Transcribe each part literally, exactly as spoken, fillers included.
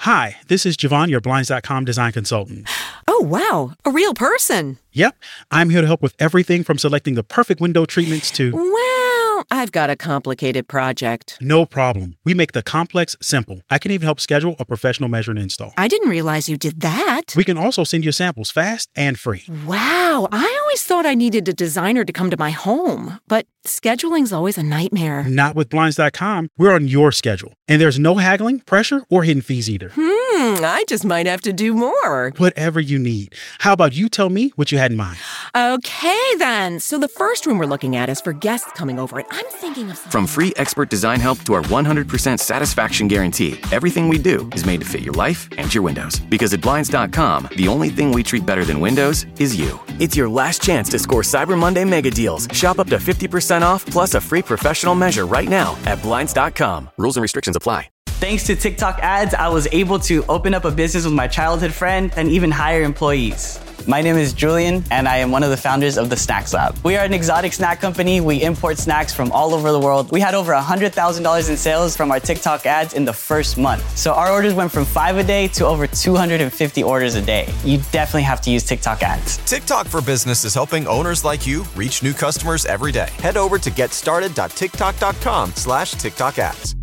Hi, this is Javon, your Blinds dot com design consultant. Oh, wow. A real person. Yep. I'm here to help with everything from selecting the perfect window treatments to... Well, I've got a complicated project. No problem. We make the complex simple. I can even help schedule a professional measure and install. I didn't realize you did that. We can also send you samples fast and free. Wow. I always thought I needed a designer to come to my home, but scheduling's always a nightmare. Not with Blinds dot com. We're on your schedule. And there's no haggling, pressure, or hidden fees either. Hmm, I just might have to do more. Whatever you need. How about you tell me what you had in mind? Okay, then. So the first room we're looking at is for guests coming over, and I'm thinking of... From free expert design help to our one hundred percent satisfaction guarantee, everything we do is made to fit your life and your windows. Because at Blinds dot com, the only thing we treat better than windows is you. It's your last chance to score Cyber Monday mega deals. Shop up to fifty percent off plus a free professional measure right now at Blinds dot com. Rules and restrictions apply. Thanks to TikTok ads, I was able to open up a business with my childhood friend and even hire employees. My name is Julian, and I am one of the founders of the Snacks Lab. We are an exotic snack company. We import snacks from all over the world. We had over one hundred thousand dollars in sales from our TikTok ads in the first month. So our orders went from five a day to over two hundred fifty orders a day. You definitely have to use TikTok ads. TikTok for Business is helping owners like you reach new customers every day. Head over to getstarted.tiktok.com slash TikTok ads.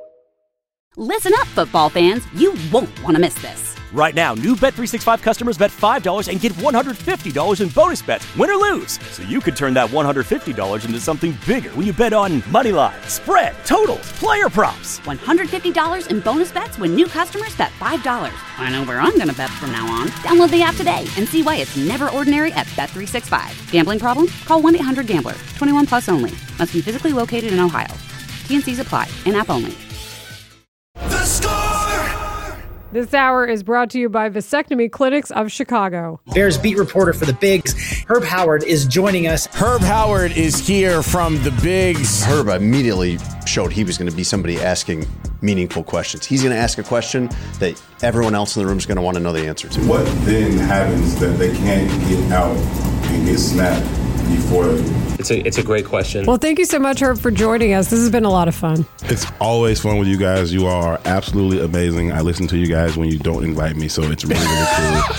Listen up, football fans. You won't want to miss this. Right now, new Bet three sixty-five customers bet five dollars and get one hundred fifty dollars in bonus bets, win or lose. So you could turn that one hundred fifty dollars into something bigger when you bet on money line, spread, totals, player props. one hundred fifty dollars in bonus bets when new customers bet five dollars. I know where I'm going to bet from now on. Download the app today and see why it's never ordinary at Bet three sixty-five. Gambling problem? Call one eight hundred gambler. twenty-one plus only. Must be physically located in Ohio. T N Cs apply. In-app only. The Score! This hour is brought to you by Vasectomy Clinics of Chicago. Bears beat reporter for the Bigs, Herb Howard, is joining us. Herb Howard is here from the Bigs. Herb immediately showed he was going to be somebody asking meaningful questions. He's going to ask a question that everyone else in the room is going to want to know the answer to. What then happens that they can't get out and get snapped before? It's a it's a great question. Well, thank you so much, Herb, for joining us. This has been a lot of fun. It's always fun with you guys. You are absolutely amazing. I listen to you guys when you don't invite me, so it's really, really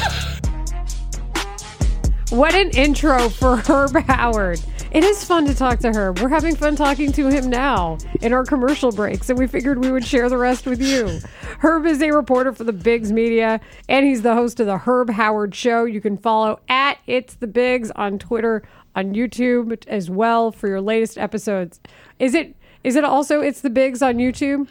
cool. What an intro for Herb Howard. It is fun to talk to Herb. We're having fun talking to him now in our commercial breaks, and we figured we would share the rest with you. Herb is a reporter for the Bigs Media, and he's the host of the Herb Howard Show. You can follow at It's the Bigs on Twitter, on YouTube as well for your latest episodes. Is it is it also It's the Bigs on YouTube?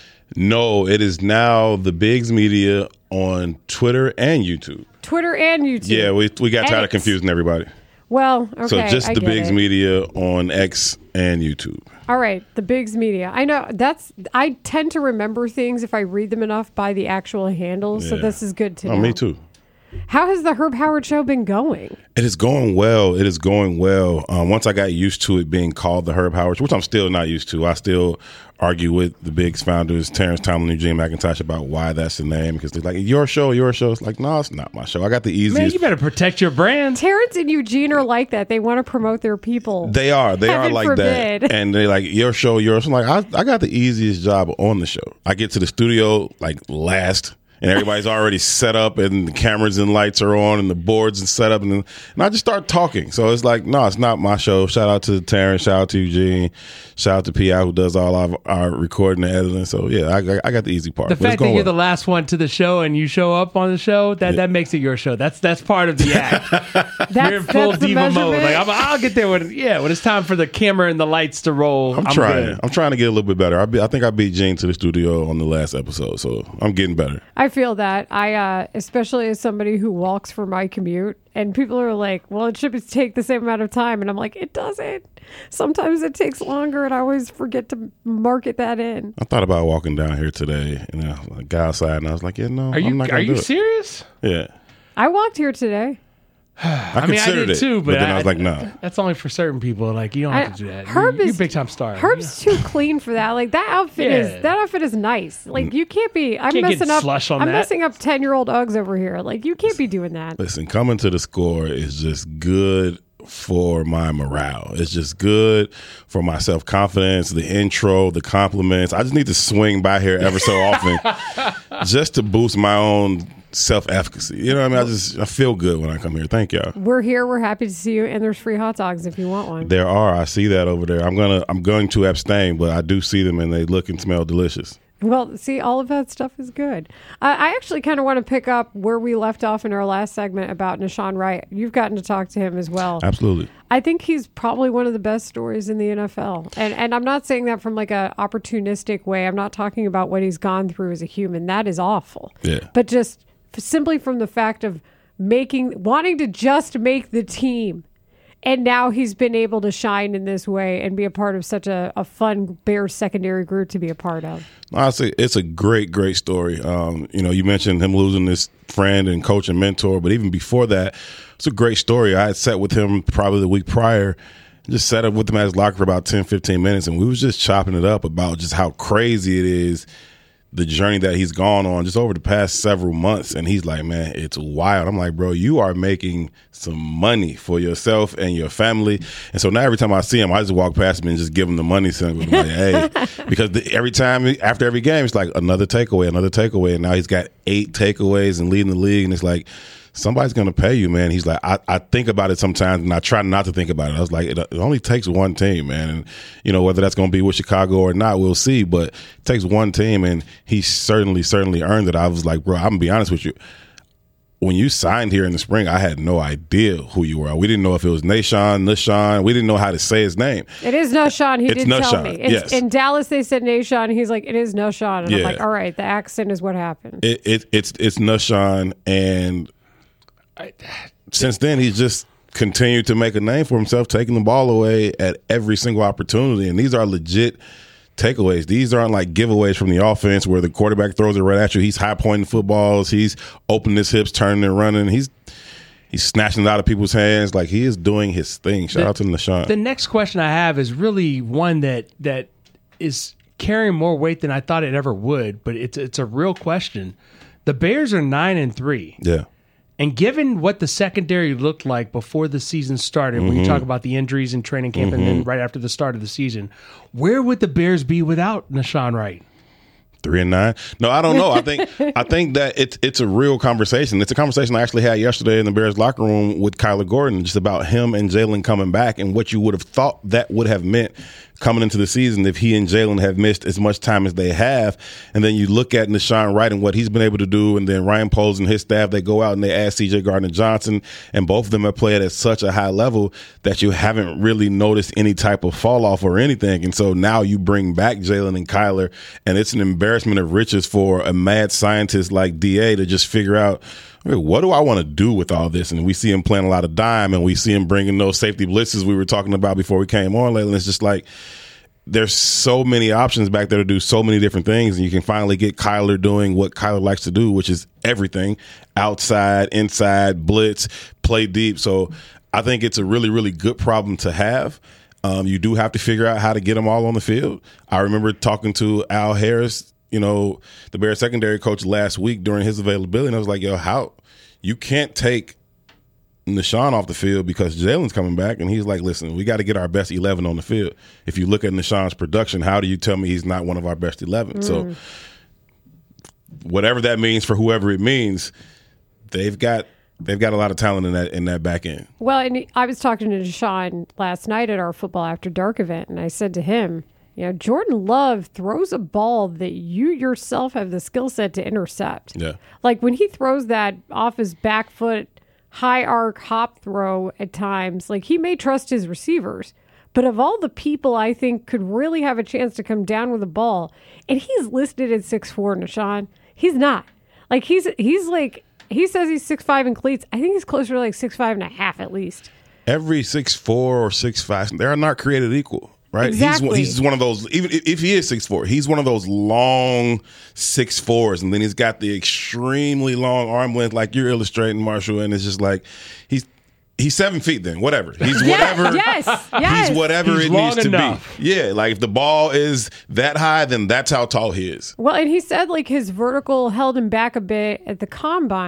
No, it is now the Bigs Media on Twitter and YouTube. Twitter and YouTube. Yeah, we we got tired X. of confusing everybody. Well, okay. So just I the get Bigs it. Media on X and YouTube. All right, the Bigs Media. I know that's. I tend to remember things if I read them enough by the actual handles. So Yeah. this is good to Oh, know. me too. How has the Herb Howard Show been going? It is going well. It is going well. Um, once I got used to it being called the Herb Howard, which I'm still not used to. I still argue with the Bigs founders, Terrence Tomlin and Eugene McIntosh, about why that's the name. Because they're like, your show, your show. It's like, no, it's not my show. I got the easiest. Man, you better protect your brand. Terrence and Eugene are like that. They want to promote their people. They are. They Heaven are like forbid. that. And they're like, your show, yours. I'm like, I, I got the easiest job on the show. I get to the studio like last. And everybody's already set up, and the cameras and lights are on, and the boards and set up, and, then, and I just start talking. So it's like, no, it's not my show. Shout out to Terrence, shout out to Eugene, shout out to P I who does all of our recording and editing. So yeah, I, I got the easy part. The But it's fact that going you're well. the last one to the show and you show up on the show, that, Yeah. that makes it your show. That's that's part of the act. That's, you're in full that's the diva mode. measurement? Like I'm, I'll get there when yeah, when it's time for the camera and the lights to roll. I'm, I'm trying. good. I'm trying to get a little bit better. I, be, I think I beat Gene to the studio on the last episode, so I'm getting better. I feel that. I, uh, especially as somebody who walks for my commute, and people are like, well, it should take the same amount of time. And I'm like, it doesn't. Sometimes it takes longer, and I always forget to market that in. I thought about walking down here today, and I got outside, and I was like, yeah, no, Are you I'm not are gonna you do it. serious? Yeah. I walked here today. I, I mean, I considered did it, too, but, then I was like, no. That's only for certain people. Like you don't have I- to do that. Herb you, is- you're a big time star. Herb's too clean for that. Like that outfit Yeah. is that outfit is nice. Like you can't be. I'm Can't get messing up. slush on I'm that. messing up ten year old Uggs over here. Like you can't be doing that. Listen, coming to the Score is just good for my morale. It's just good for my self-confidence, the intro, the compliments. I just need to swing by here ever so often just to boost my own self-efficacy. You know what I mean? I just I feel good when I come here. Thank y'all. We're here. We're happy to see you. And there's free hot dogs if you want one. There are. I see that over there. I'm gonna I'm going to abstain, but I do see them and they look and smell delicious. Well, see, all of that stuff is good. Uh, I actually kind of want to pick up where we left off in our last segment about Nahshon Wright. You've gotten to talk to him as well. Absolutely. I think he's probably one of the best stories in the N F L. And and I'm not saying that from like a opportunistic way. I'm not talking about what he's gone through as a human. That is awful. Yeah. But just simply from the fact of making, wanting to just make the team. And now he's been able to shine in this way and be a part of such a, a fun Bears secondary group to be a part of. Honestly, it's a great, great story. Um, you know, you mentioned him losing this friend and coach and mentor, but even before that, it's a great story. I had sat with him probably the week prior, just sat up with him at his locker for about ten, fifteen minutes, and we was just chopping it up about just how crazy it is, the journey that he's gone on just over the past several months. And he's like, man, it's wild. I'm like, bro, you are making some money for yourself and your family. And so now every time I see him, I just walk past him and just give him the money symbol. I'm like, hey, because the, every time, after every game, it's like another takeaway, another takeaway. And now he's got eight takeaways and leading the league. And it's like, somebody's going to pay you, man. He's like, I, I think about it sometimes, and I try not to think about it. I was like, it, it only takes one team, man. And, you know, whether that's going to be with Chicago or not, we'll see. But it takes one team, and he certainly, certainly earned it. I was like, bro, I'm going to be honest with you. When you signed here in the spring, I had no idea who you were. We didn't know if it was Nahshon, Nahshon. We didn't know how to say his name. It is Nahshon. He it's did Nahshon, tell me. In, yes. in Dallas, they said Nahshon. He's like, it is Nahshon. And Yeah. I'm like, all right, the accent is what happened. It, it, it's, it's Nahshon, and since then, he's just continued to make a name for himself, taking the ball away at every single opportunity. And these are legit takeaways. These aren't like giveaways from the offense where the quarterback throws it right at you. He's high pointing footballs. He's opening his hips, turning and running. He's he's snatching it out of people's hands. Like, he is doing his thing. Shout The- out to Nahshon. The next question I have is really one that that is carrying more weight than I thought it ever would, but it's it's a real question. The Bears are nine and three. Yeah. And given what the secondary looked like before the season started, when you Mhm. talk about the injuries in training camp and then Mhm. right after the start of the season, where would the Bears be without Nahshon Wright? Three and nine. No, I don't know. I think I think that it's it's a real conversation. It's a conversation I actually had yesterday in the Bears locker room with Kyler Gordon, just about him and Jalen coming back and what you would have thought that would have meant coming into the season if he and Jalen have missed as much time as they have. And then you look at Nahshon Wright and what he's been able to do, and then Ryan Poles and his staff, they go out and they add C J Gardner-Johnson, and both of them have played at such a high level that you haven't really noticed any type of fall off or anything. And so now you bring back Jalen and Kyler, and it's an embarrassment of riches for a mad scientist like D A to just figure out, okay, what do I want to do with all this? And we see him playing a lot of dime, and we see him bringing those safety blitzes we were talking about before we came on lately. And it's just like, there's so many options back there to do so many different things, and you can finally get Kyler doing what Kyler likes to do, which is everything: outside, inside, blitz, play deep. So I think it's a really, really good problem to have. Um, you do have to figure out how to get them all on the field. I remember talking to Al Harris, you know, the Bears secondary coach, last week during his availability, and I was like, yo, how you can't take Nahshon off the field because Jalen's coming back, and he's like, listen, we got to get our best eleven on the field. If you look at Nahshon's production, how do you tell me he's not one of our best eleven? Mm. So whatever that means for whoever it means, they've got they've got a lot of talent in that in that back end. Well, and I was talking to Deshaun last night at our Football After Dark event, and I said to him, you know, Jordan Love throws a ball that you yourself have the skill set to intercept. Yeah. Like when he throws that off his back foot, high arc hop throw at times, like he may trust his receivers. But of all the people I think could really have a chance to come down with the ball, and he's listed at six four, Nahshon, he's not. Like he's he's like, he says he's six five in cleats. I think he's closer to like six five and a half at least. Every six four or six five, they are not created equal. Right, Exactly. he's he's one of those. Even if he is six four, he's one of those long six fours, and then he's got the extremely long arm length, like you're illustrating, Marshall. And it's just like he's he's seven feet. Then whatever, he's whatever. Yes, yes. He's whatever He's it long needs enough. to be. Yeah, like if the ball is that high, then that's how tall he is. Well, and he said like his vertical held him back a bit at the combine,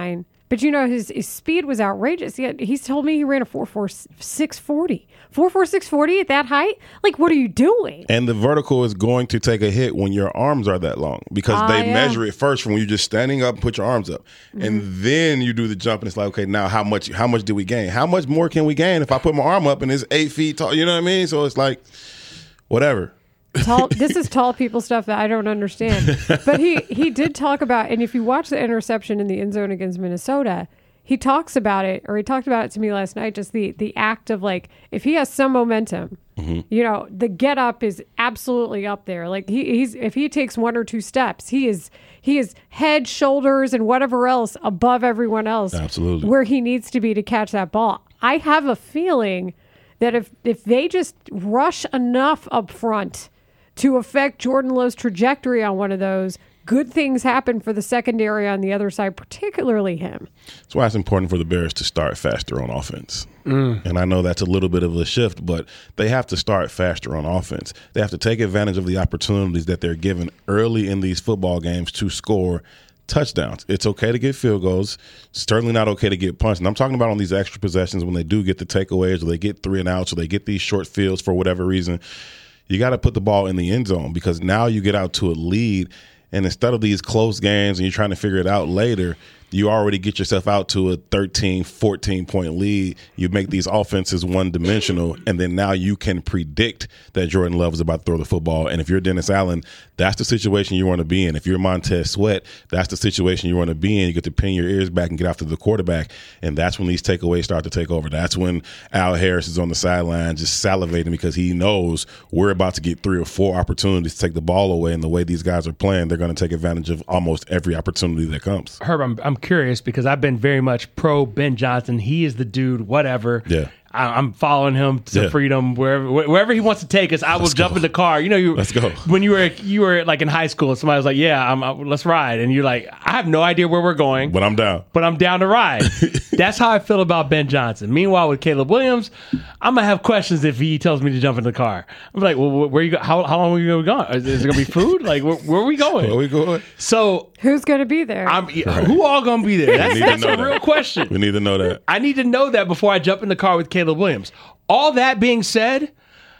But, you know, his, his speed was outrageous. He had, he's told me he ran a four four six forty. four four six forty at that height? Like, what are you doing? And the vertical is going to take a hit when your arms are that long because Ah, they yeah. measure it first from when you're just standing up and put your arms up. Mm-hmm. And then you do the jump and it's like, okay, now how much how much do we gain? How much more can we gain if I put my arm up and it's eight feet tall? You know what I mean? So it's like, whatever. Tall, this is tall people stuff that I don't understand. But he, he did talk about, and if you watch the interception in the end zone against Minnesota, he talks about it, or he talked about it to me last night, just the, the act of like, if he has some momentum, mm-hmm. you know, the get up is absolutely up there. Like he, he's, if he takes one or two steps, he is, he is head, shoulders, and whatever else above everyone else. Absolutely. Where he needs to be to catch that ball. I have a feeling that if, if they just rush enough up front to affect Jordan Love's trajectory on one of those, good things happen for the secondary on the other side, particularly him. That's why it's important for the Bears to start faster on offense. Mm. And I know that's a little bit of a shift, but they have to start faster on offense. They have to take advantage of the opportunities that they're given early in these football games to score touchdowns. It's okay to get field goals. Certainly not okay to get punched. And I'm talking about on these extra possessions when they do get the takeaways or they get three and outs or they get these short fields for whatever reason. You got to put the ball in the end zone because now you get out to a lead, and instead of these close games and you're trying to figure it out later, you already get yourself out to a thirteen, fourteen point lead. You make these offenses one dimensional, and then now you can predict that Jordan Love is about to throw the football. And if you're Dennis Allen, that's the situation you want to be in. If you're Montez Sweat, that's the situation you want to be in. You get to pin your ears back and get after the quarterback, and that's when these takeaways start to take over. That's when Al Harris is on the sideline just salivating because he knows we're about to get three or four opportunities to take the ball away, and the way these guys are playing, they're going to take advantage of almost every opportunity that comes. Herb, I'm, I'm curious because I've been very much pro Ben Johnson. He is the dude, whatever. Yeah. I, I'm following him to Yeah. freedom wherever wherever he wants to take us. I will Let's jump go. in the car. You know, you Let's go. when you were you were like in high school. Somebody was like, "Yeah, I'm, uh, let's ride," and you're like, "I have no idea where we're going, But I'm down. but I'm down to ride." That's how I feel about Ben Johnson. Meanwhile, with Caleb Williams, I'm gonna have questions if he tells me to jump in the car. I'm like, "Well, where you go? How, how long are you going? Is, is it gonna be food? Like, where, where are we going? Where we going? So, Who's going to be there? I'm who all gonna be there? That's, need to that's know a that. real question. We need to know that. I need to know that before I jump in the car with Caleb Williams. All that being said,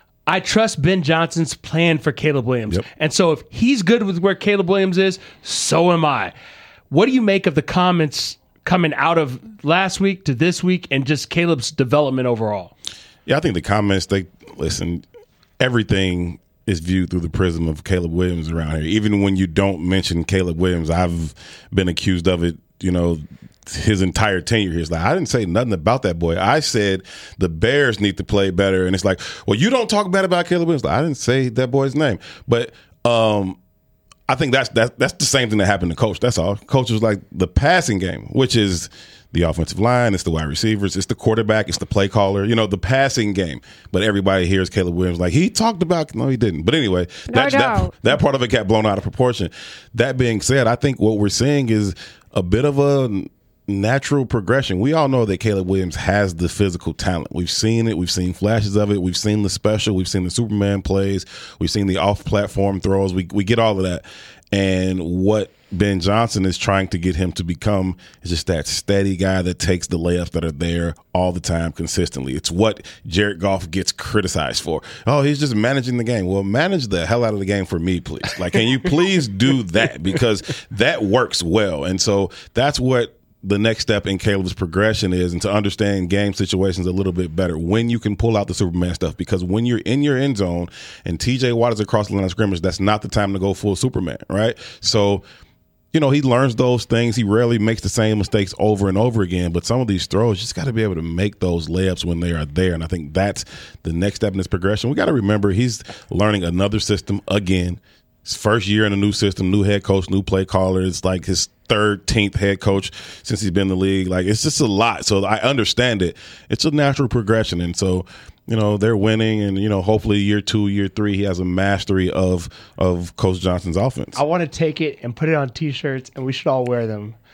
I trust Ben Johnson's plan for Caleb Williams. Yep. And so if he's good with where Caleb Williams is, so am I. What do you make of the comments coming out of last week to this week and just Caleb's development overall? Yeah, I think the comments, they listen, everything is viewed through the prism of Caleb Williams around here. Even when you don't mention Caleb Williams, I've been accused of it, you know, his entire tenure here. It's like, I didn't say nothing about that boy. I said the Bears need to play better. And it's like, well, you don't talk bad about Caleb Williams. Like, I didn't say that boy's name. But um, I think that's, that's, that's the same thing that happened to Coach. That's all. Coach was like the passing game, which is the offensive line, it's the wide receivers, it's the quarterback, it's the play caller, you know, the passing game. But everybody hears Caleb Williams like, he talked about, no, he didn't. But anyway, that, no. that, that part of it got blown out of proportion. That being said, I think what we're seeing is a bit of a natural progression. We all know that Caleb Williams has the physical talent. We've seen it. We've seen flashes of it. We've seen the special. We've seen the Superman plays. We've seen the off-platform throws. We we get all of that. And what Ben Johnson is trying to get him to become is just that steady guy that takes the layups that are there all the time consistently. It's what Jared Goff gets criticized for. Oh, he's just managing the game. Well, manage the hell out of the game for me, please. Like, can you please do that? Because that works well. And so that's what the next step in Caleb's progression is, and to understand game situations a little bit better when you can pull out the Superman stuff. Because when you're in your end zone and T J Watt is across the line of scrimmage, that's not the time to go full Superman, right? So, you know, he learns those things. He rarely makes the same mistakes over and over again. But some of these throws, you just got to be able to make those layups when they are there. And I think that's the next step in his progression. We got to remember he's learning another system again. His first year in a new system, new head coach, new play caller. It's like his thirteenth head coach since he's been in the league. Like, it's just a lot. So I understand it. It's a natural progression. And so, you know, they're winning, and, you know, hopefully year two, year three, he has a mastery of of Coach Johnson's offense. I want to take it and put it on T-shirts, and we should all wear them.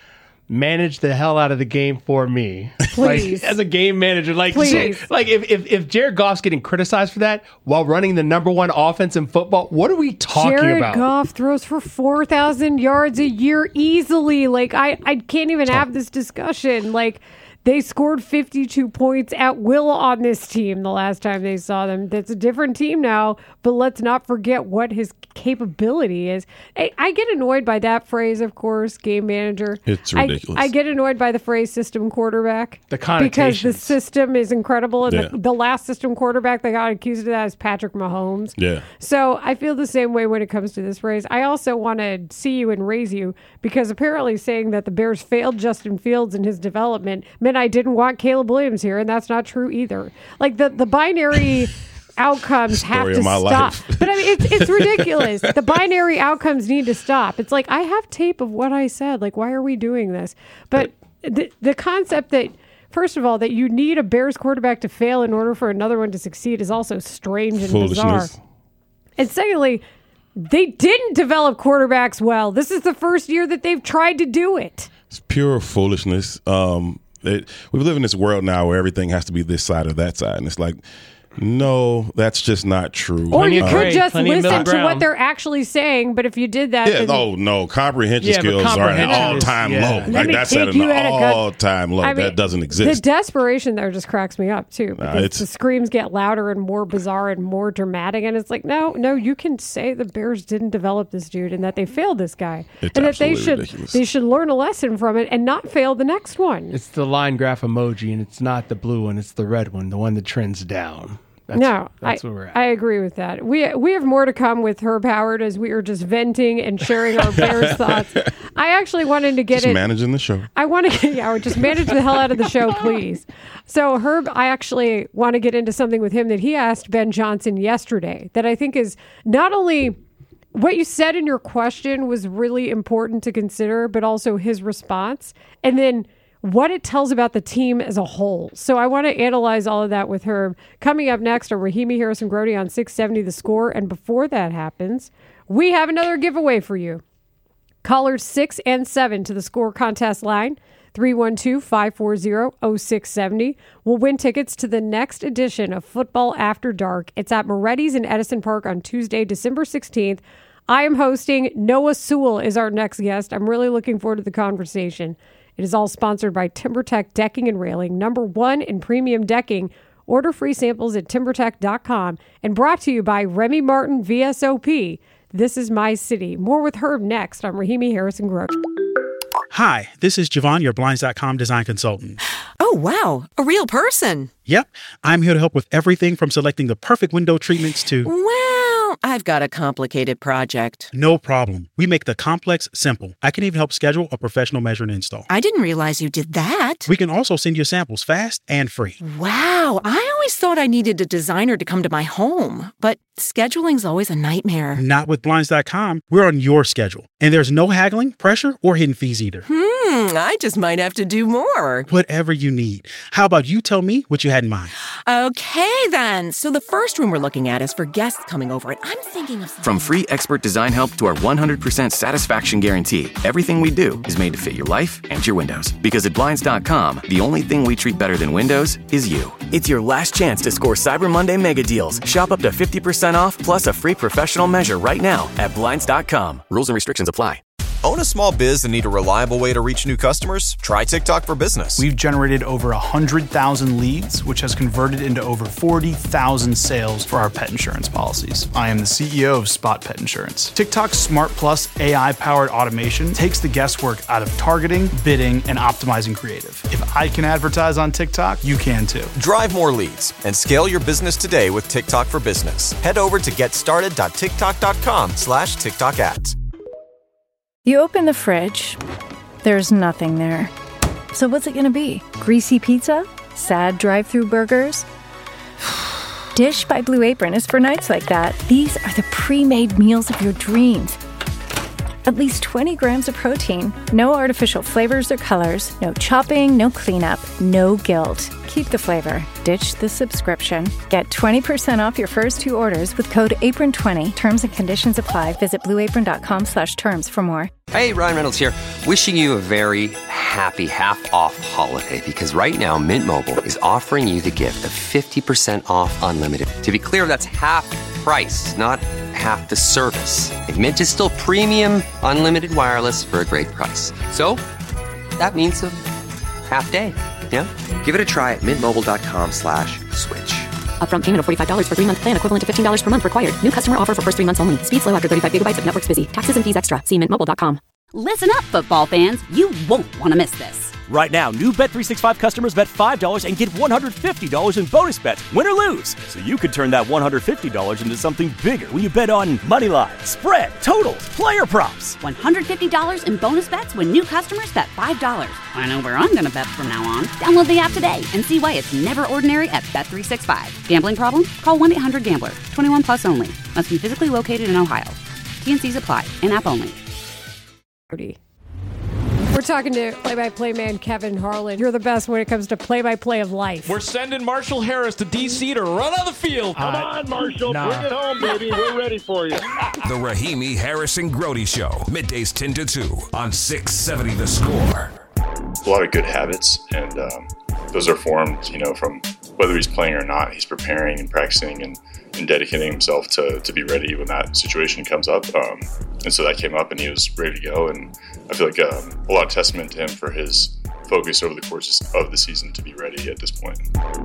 manage the hell out of the game for me. Please. Like, as a game manager, like, Please. like if, if if Jared Goff's getting criticized for that while running the number one offense in football, what are we talking Jared about? Goff throws for four thousand yards a year easily. Like, I, I can't even have this discussion. Like, they scored fifty-two points at will on this team the last time they saw them. That's a different team now, but let's not forget what his capability is. I, I get annoyed by that phrase, of course, game manager. It's ridiculous. I, I get annoyed by the phrase system quarterback. The Because connotations. the system is incredible. And Yeah. the, the last system quarterback that got accused of that is Patrick Mahomes. Yeah. So I feel the same way when it comes to this phrase. I also want to see you and raise you because apparently saying that the Bears failed Justin Fields in his development meant I didn't want Caleb Williams here, and that's not true either. Like the, the binary outcomes have Story to of my stop. life. But I mean, it's it's ridiculous. The binary outcomes need to stop. It's like I have tape of what I said. Like, why are we doing this? But the the concept that first of all, that you need a Bears quarterback to fail in order for another one to succeed is also strange and bizarre. Foolishness. And secondly, they didn't develop quarterbacks well. This is the first year that they've tried to do it. It's pure foolishness. Um, it, we live in this world now where everything has to be this side or that side, and it's like, no, that's just not true. Or you Um, could just plenty of listen middle to ground. what they're actually saying, but if you did that, Yeah, then no, no. Comprehension Yeah, but skills are at an comprehension is- all-time yeah. low. Let Like me that's at take an you at a gut- all-time low. I mean, that doesn't the exist. desperation there just cracks me up too, Nah, because it's- the screams get louder and more bizarre and more dramatic, and it's like, no, no, you can say the Bears didn't develop this dude and that they failed this guy, It's and that they absolutely should ridiculous. they should learn a lesson from it and not fail the next one. It's the line graph emoji, and it's not the blue one. It's the red one, the one that trends down. That's, no, that's I, where we're at. I agree with that. We we have more to come with Herb Howard as we are just venting and sharing our Bears thoughts. I actually wanted to get Just it. managing the show. I want to, yeah, just manage the hell out of the show, please. So Herb, I actually want to get into something with him that he asked Ben Johnson yesterday that I think is not only what you said in your question was really important to consider, but also his response, and then what it tells about the team as a whole. So I want to analyze all of that with Herb. Coming up next are Rahimi Harrison-Grody on six seventy The Score. And before that happens, we have another giveaway for you. Callers six and seven to the Score contest line, three one two, five four zero, zero six seven zero, will win tickets to the next edition of Football After Dark. It's at Moretti's in Edison Park on Tuesday, December sixteenth. I am hosting. Noah Sewell is our next guest. I'm really looking forward to the conversation. It is all sponsored by TimberTech Decking and Railing, number one in premium decking. Order free samples at timber tech dot com and brought to you by Remy Martin V S O P. This is my city. More with Herb next on Rahimi Harrison-Grody. Hi, this is Javon, your Blinds dot com design consultant. Oh, wow. A real person. Yep, I'm here to help with everything from selecting the perfect window treatments to... Well, I've got a complicated project. No problem. We make the complex simple. I can even help schedule a professional measure and install. I didn't realize you did that. We can also send you samples fast and free. Wow. I always thought I needed a designer to come to my home, but scheduling's always a nightmare. Not with Blinds dot com. We're on your schedule. And there's no haggling, pressure, or hidden fees either. Hmm, I just might have to do more. Whatever you need. How about you tell me what you had in mind? Okay, then. So the first room we're looking at is for guests coming over, and I'm thinking of something. From free expert design help to our one hundred percent satisfaction guarantee, everything we do is made to fit your life and your windows. Because at Blinds dot com, the only thing we treat better than windows is you. It's your last chance to score Cyber Monday mega deals. Shop up to fifty percent off plus a free professional measure right now at Blinds dot com. Rules and restrictions apply. Own a small biz and need a reliable way to reach new customers? Try TikTok for Business. We've generated over one hundred thousand leads, which has converted into over forty thousand sales for our pet insurance policies. I am the C E O of Spot Pet Insurance. TikTok's Smart Plus A I-powered automation takes the guesswork out of targeting, bidding, and optimizing creative. If I can advertise on TikTok, you can too. Drive more leads and scale your business today with TikTok for Business. Head over to getstarted dot tiktok dot com slash TikTok ads. You open the fridge, there's nothing there. So what's it gonna be? Greasy pizza? Sad drive-thru burgers? Dish by Blue Apron is for nights like that. These are the pre-made meals of your dreams. At least twenty grams of protein. No artificial flavors or colors. No chopping, no cleanup, no guilt. Keep the flavor. Ditch the subscription. Get twenty percent off your first two orders with code apron twenty. Terms and conditions apply. Visit blue apron dot com slash terms for more. Hey, Ryan Reynolds here. Wishing you a very happy half-off holiday because right now Mint Mobile is offering you the gift of fifty percent off unlimited. To be clear, that's half price, not half the service. And Mint is still premium, unlimited wireless for a great price. So, that means a half day, yeah? Give it a try at mintmobile.com slash switch. Upfront payment of forty-five dollars for three-month plan equivalent to fifteen dollars per month required. New customer offer for first three months only. Speed slow after thirty-five gigabytes if network's busy. Taxes and fees extra. See mint mobile dot com. Listen up, football fans. You won't want to miss this. Right now, new Bet three sixty-five customers bet five dollars and get one hundred fifty dollars in bonus bets, win or lose. So you could turn that one hundred fifty dollars into something bigger when you bet on money line, spread, totals, player props. one hundred fifty dollars in bonus bets when new customers bet five dollars. I know where I'm going to bet from now on. Download the app today and see why it's never ordinary at Bet three sixty-five. Gambling problem? Call one eight hundred gambler. twenty-one plus only. Must be physically located in Ohio. T and C's apply. In-app only. We're talking to play-by-play man Kevin Harlan. You're the best when it comes to play-by-play of life. We're sending Marshall Harris to D C to run on the field. Come uh, on, Marshall. Nah. Bring it home, baby. We're ready for you. The Rahimi Harris and Grody Show. Middays ten to two on six seventy The Score. A lot of good habits, and um, those are formed, you know, from whether he's playing or not. He's preparing and practicing and, and dedicating himself to, to be ready when that situation comes up. Um, and so that came up, and he was ready to go. And I feel like um, a lot of testament to him for his focus over the course of the season to be ready at this point.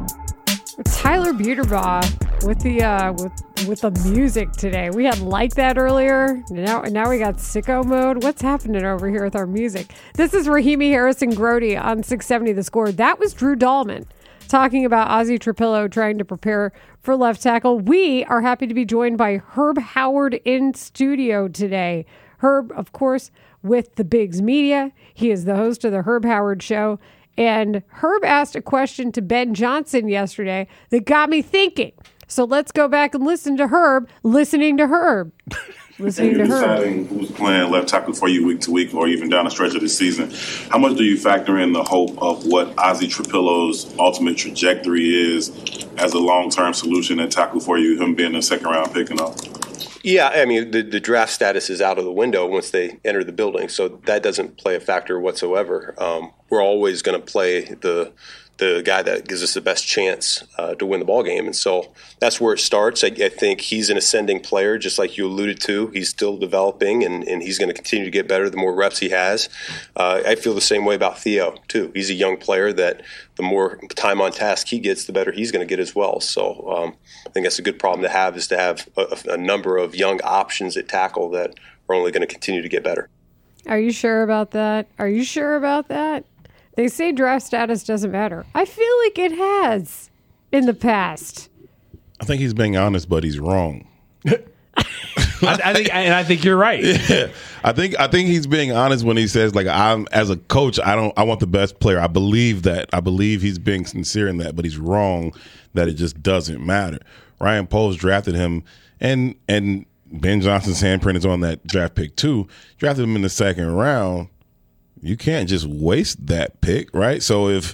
Tyler Buterbaugh with the uh, with with the music today. We had Like That earlier. Now now we got Sicko Mode. What's happening over here with our music? This is Rahimi Harris and Grody on six seventy The Score. That was Drew Dahlman talking about Ozzy Trapillo trying to prepare for left tackle. We are happy to be joined by Herb Howard in studio today. Herb, of course, with the Bigs Media. He is the host of the Herb Howard Show. And Herb asked a question to Ben Johnson yesterday that got me thinking. So let's go back and listen to Herb, listening to Herb. Listening and you're to Herb. deciding who's playing left tackle for you week to week or even down the stretch of the season. How much do you factor in the hope of what Ozzy Trapillo's ultimate trajectory is as a long-term solution at tackle for you, him being a second-round pick and all? Yeah, I mean, the, the draft status is out of the window once they enter the building, so that doesn't play a factor whatsoever. Um, we're always going to play the the guy that gives us the best chance uh, to win the ball game, and so that's where it starts. I, I think he's an ascending player, just like you alluded to. He's still developing, and, and he's going to continue to get better the more reps he has. Uh, I feel the same way about Theo, too. He's a young player that the more time on task he gets, the better he's going to get as well. So um, I think that's a good problem to have, is to have a, a number of young options at tackle that are only going to continue to get better. Are you sure about that? Are you sure about that? They say draft status doesn't matter. I feel like it has in the past. I think he's being honest, but he's wrong. I, I think, and I think you're right. Yeah. I think I think he's being honest when he says, like, I'm as a coach, I don't I want the best player. I believe that. I believe he's being sincere in that, but he's wrong that it just doesn't matter. Ryan Poles drafted him, and and Ben Johnson's handprint is on that draft pick too. Drafted him in the second round. You can't just waste that pick, right? So if,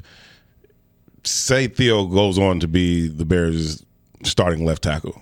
say, Theo goes on to be the Bears' starting left tackle,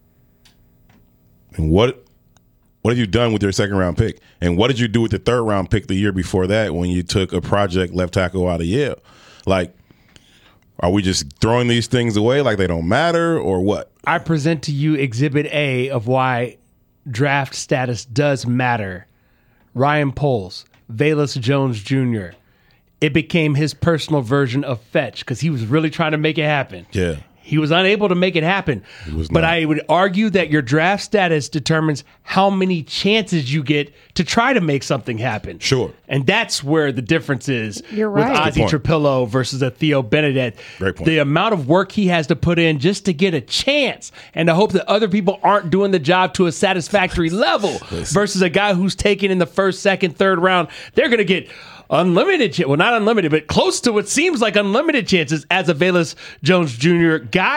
and what what have you done with your second round pick? And what did you do with the third round pick the year before that when you took a project left tackle out of Yale? Like, are we just throwing these things away like they don't matter, or what? I present to you Exhibit A of why draft status does matter. Ryan Poles, Velus Jones Junior It became his personal version of fetch because he was really trying to make it happen. Yeah. He was unable to make it happen. But I would argue that your draft status determines how many chances you get to try to make something happen. Sure. And that's where the difference is You're with right. Ozzy Trapillo versus a Theo Benedette. Great point. The amount of work he has to put in just to get a chance and to hope that other people aren't doing the job to a satisfactory level versus a guy who's taken in the first, second, third round. They're going to get unlimited, ch- well, not unlimited, but close to what seems like unlimited chances as a Velus Jones Junior got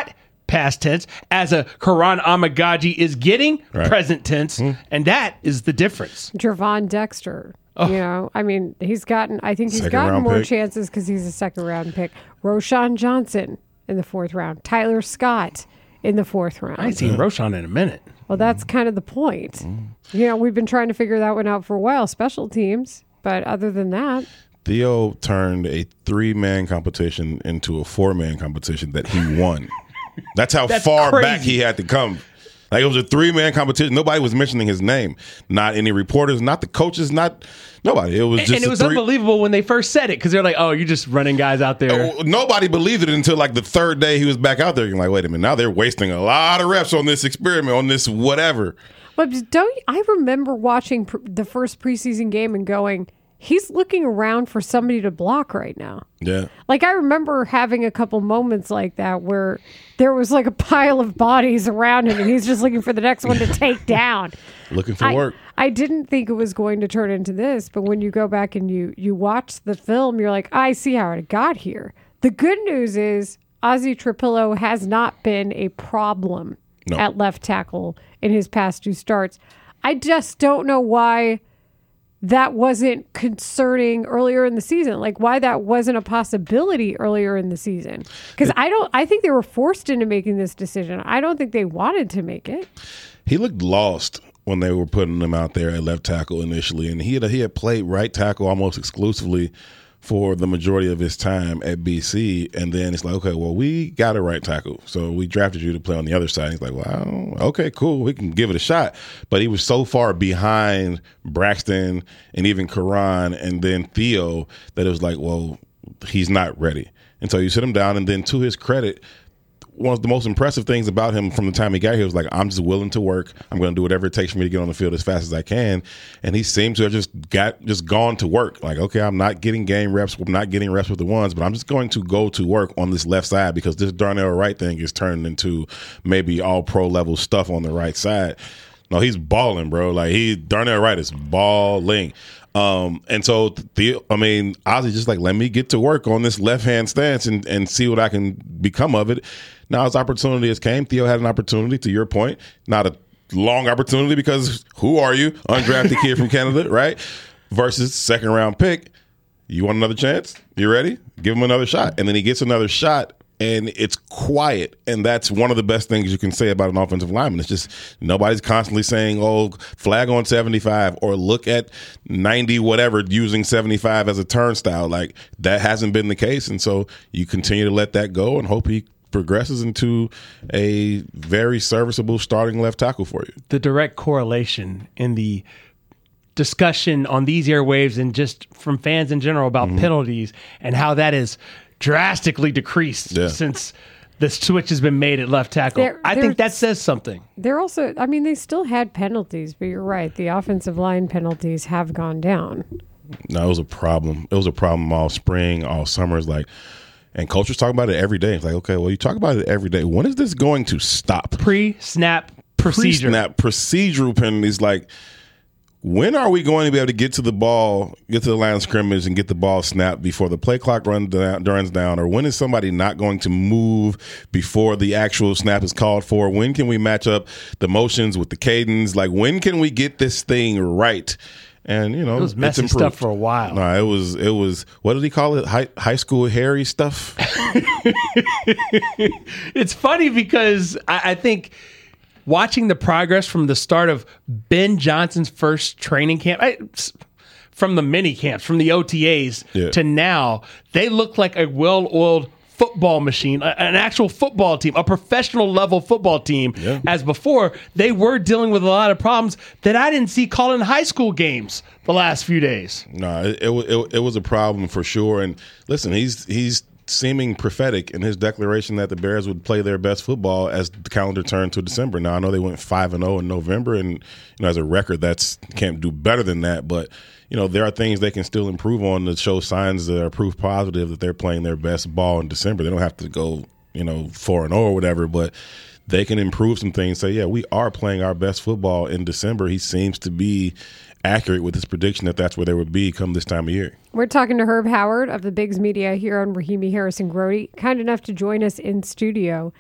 past tense, as a Karan Amagaji is getting Right. present tense, and that is the difference. Javon Dexter. You know, I mean, he's gotten, I think he's Second gotten round more pick. chances because he's a second round pick. Roshan Johnson in the fourth round. Tyler Scott in the fourth round. I ain't seen Roshan in a minute. Well, that's kind of the point. You know, we've been trying to figure that one out for a while, special teams. But other than that, Theo turned a three-man competition into a four-man competition that he won. That's how That's far crazy. back he had to come. Like, it was a three-man competition. Nobody was mentioning his name. Not any reporters, not the coaches, not nobody. It was And, just and it a was three- unbelievable when they first said it because they're like, oh, you're just running guys out there. Oh, nobody believed it until like the third day he was back out there. You're like, wait a minute, now they're wasting a lot of reps on this experiment, on this whatever. but don't you- I remember watching pr- the first preseason game and going, he's looking around for somebody to block right now. Yeah. Like, I remember having a couple moments like that where there was like a pile of bodies around him and he's just looking for the next one to take down. Looking for I, work. I didn't think it was going to turn into this, but when you go back and you you watch the film, you're like, I see how it got here. The good news is Ozzy Trapillo has not been a problem No. at left tackle in his past two starts. I just don't know why that wasn't concerning earlier in the season, like why that wasn't a possibility earlier in the season. Because I don't, I think they were forced into making this decision. I don't think they wanted to make it. He looked lost when they were putting him out there at left tackle initially, and he had he had played right tackle almost exclusively for the majority of his time at B C. And then it's like, okay, well, we got a right tackle, so we drafted you to play on the other side. He's like, well, okay, cool, we can give it a shot. But he was so far behind Braxton and even Karan and then Theo that it was like, well, he's not ready. And so you sit him down, and then to his credit, one of the most impressive things about him from the time he got here was like, I'm just willing to work. I'm going to do whatever it takes for me to get on the field as fast as I can. And he seems to have just got just gone to work. Like, okay, I'm not getting game reps. I'm not getting reps with the ones, but I'm just going to go to work on this left side because this Darnell Wright thing is turning into maybe all pro level stuff on the right side. No, he's balling, bro. Like he Darnell Wright is balling. Um, and so, the, I mean, Ozzy just like, let me get to work on this left-hand stance and, and see what I can become of it. Now, as opportunity has came, Theo had an opportunity, to your point, not a long opportunity because who are you? Undrafted kid from Canada, right? Versus second-round pick. You want another chance? You ready? Give him another shot. And then he gets another shot, and it's quiet. And that's one of the best things you can say about an offensive lineman. It's just nobody's constantly saying, oh, flag on seventy-five or look at ninety whatever using seventy-five as a turnstile. Like, that hasn't been the case. And so you continue to let that go and hope he progresses into a very serviceable starting left tackle for you. The direct correlation in the discussion on these airwaves and just from fans in general about Mm-hmm. penalties and how that is drastically decreased Yeah. since the switch has been made at left tackle. There- I think that says something. They're also, I mean, they still had penalties, but you're right. The offensive line penalties have gone down. No, it was a problem. It was a problem all spring, all summer. It's like, and coaches talk about it every day. It's like, okay, well, you talk about it every day. When is this going to stop? Pre-snap procedure. Pre-snap procedural penalties. Like, when are we going to be able to get to the ball, get to the line of scrimmage, and get the ball snapped before the play clock runs down, runs down? Or when is somebody not going to move before the actual snap is called for? When can we match up the motions with the cadence? Like, when can we get this thing right? And, you know, It was messy it's improved. stuff for a while. No, it was, it was, what did he call it? High, high school Harry stuff? It's funny because I, I think watching the progress from the start of Ben Johnson's first training camp, I, from the mini camps, from the O T As Yeah. to now, they look like a well-oiled football machine, a- an actual football team, a professional level football team. Yeah. As before, they were dealing with a lot of problems that I didn't see calling high school games the last few days. No, it, it, it, it was a problem for sure. And listen, he's he's seeming prophetic in his declaration that the Bears would play their best football as the calendar turned to December. Now, I know they went five and oh in November, and you know, as a record, that's can't do better than that. But you know, there are things they can still improve on to show signs that are proof positive that they're playing their best ball in December. They don't have to go, you know, four and oh or whatever, but they can improve some things. Say, yeah, we are playing our best football in December. He seems to be accurate with his prediction that that's where they would be come this time of year. We're talking to Herb Howard of the Bigs Media here on Rahimi Harris and Grody, kind enough to join us in studio.